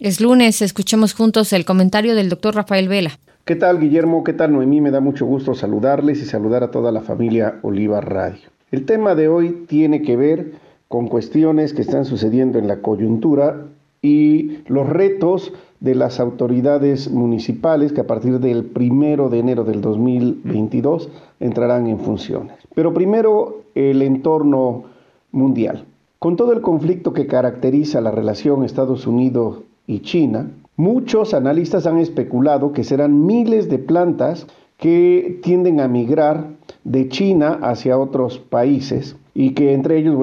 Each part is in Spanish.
Es lunes, escuchemos juntos el comentario del doctor Rafael Vela. ¿Qué tal, Guillermo? ¿Qué tal, Noemí? Me da mucho gusto saludarles y saludar a toda la familia Oliva Radio. El tema de hoy tiene que ver con cuestiones que están sucediendo en la coyuntura y los retos de las autoridades municipales que a partir del 1 de enero del 2022 entrarán en funciones. Pero primero, el entorno mundial. Con todo el conflicto que caracteriza la relación Estados Unidos y China, muchos analistas han especulado que serán miles de plantas que tienden a migrar de China hacia otros países y que entre ellos,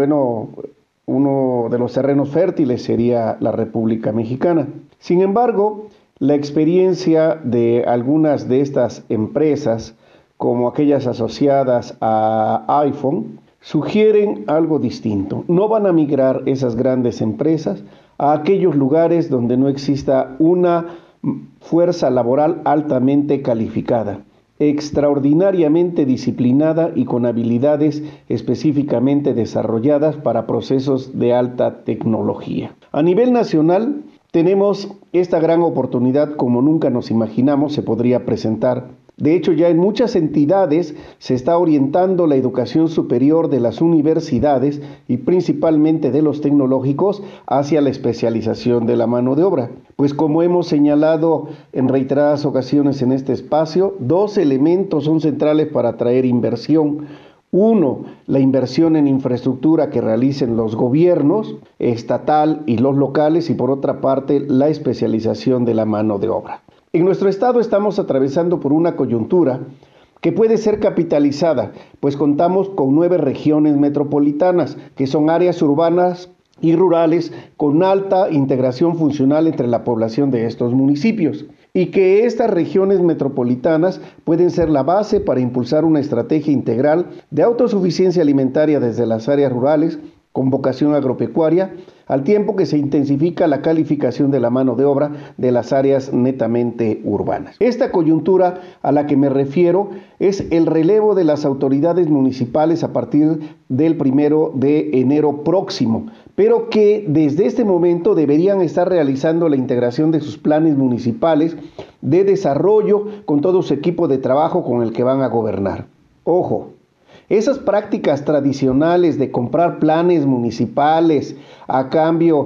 uno de los terrenos fértiles sería la República Mexicana. Sin embargo, la experiencia de algunas de estas empresas, como aquellas asociadas a iPhone, sugieren algo distinto. No van a migrar esas grandes empresas a aquellos lugares donde no exista una fuerza laboral altamente calificada, extraordinariamente disciplinada y con habilidades específicamente desarrolladas para procesos de alta tecnología. A nivel nacional, tenemos esta gran oportunidad como nunca nos imaginamos se podría presentar. De hecho, ya en muchas entidades se está orientando la educación superior de las universidades y principalmente de los tecnológicos hacia la especialización de la mano de obra. Pues como hemos señalado en reiteradas ocasiones en este espacio, dos elementos son centrales para atraer inversión. Uno, la inversión en infraestructura que realicen los gobiernos estatal y los locales y por otra parte la especialización de la mano de obra. En nuestro estado estamos atravesando por una coyuntura que puede ser capitalizada, pues contamos con 9 regiones metropolitanas, que son áreas urbanas y rurales con alta integración funcional entre la población de estos municipios, y que estas regiones metropolitanas pueden ser la base para impulsar una estrategia integral de autosuficiencia alimentaria desde las áreas rurales con vocación agropecuaria, al tiempo que se intensifica la calificación de la mano de obra de las áreas netamente urbanas. Esta coyuntura a la que me refiero es el relevo de las autoridades municipales a partir del 1 de enero próximo, pero que desde este momento deberían estar realizando la integración de sus planes municipales de desarrollo con todo su equipo de trabajo con el que van a gobernar. Ojo, esas prácticas tradicionales de comprar planes municipales a cambio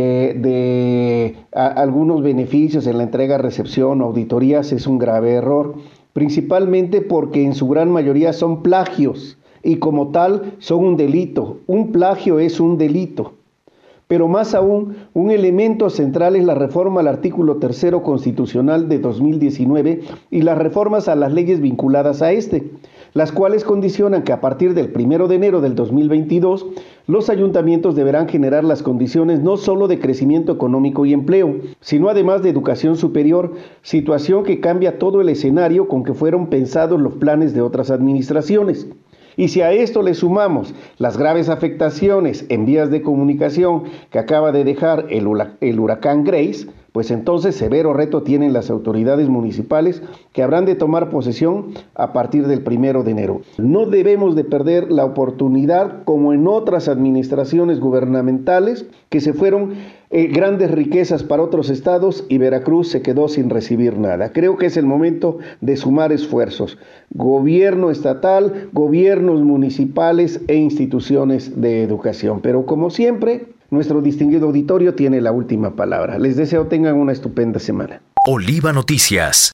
de algunos beneficios en la entrega, recepción o auditorías es un grave error, principalmente porque en su gran mayoría son plagios y como tal son un delito. Un plagio es un delito. Pero más aún, un elemento central es la reforma al artículo 3 constitucional de 2019 y las reformas a las leyes vinculadas a este, las cuales condicionan que a partir del 1 de enero del 2022, los ayuntamientos deberán generar las condiciones no solo de crecimiento económico y empleo, sino además de educación superior, situación que cambia todo el escenario con que fueron pensados los planes de otras administraciones. Y si a esto le sumamos las graves afectaciones en vías de comunicación que acaba de dejar el huracán Grace, pues entonces severo reto tienen las autoridades municipales que habrán de tomar posesión a partir del 1 de enero. No debemos de perder la oportunidad, como en otras administraciones gubernamentales, que se fueron grandes riquezas para otros estados y Veracruz se quedó sin recibir nada. Creo que es el momento de sumar esfuerzos. Gobierno estatal, gobiernos municipales e instituciones de educación. Pero como siempre, nuestro distinguido auditorio tiene la última palabra. Les deseo tengan una estupenda semana. Oliva Noticias.